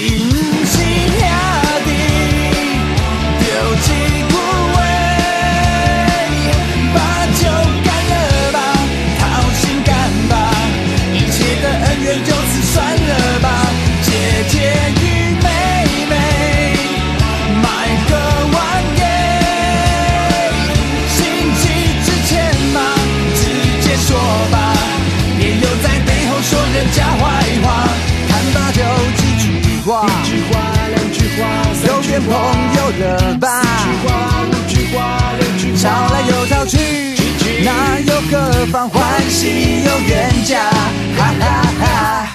是兄弟，丢弃不为，把酒干了吧，掏心干吧，一切的恩怨就此算了吧，姐姐与妹妹，买个晚宴，心急之前嘛，直接说吧，别又在背后说人家坏话，看吧就几句话， 一句话两句话有点朋友了吧， 四句话五句话六句话， 吵来又吵去，哪有各方欢喜有冤家，哈哈哈。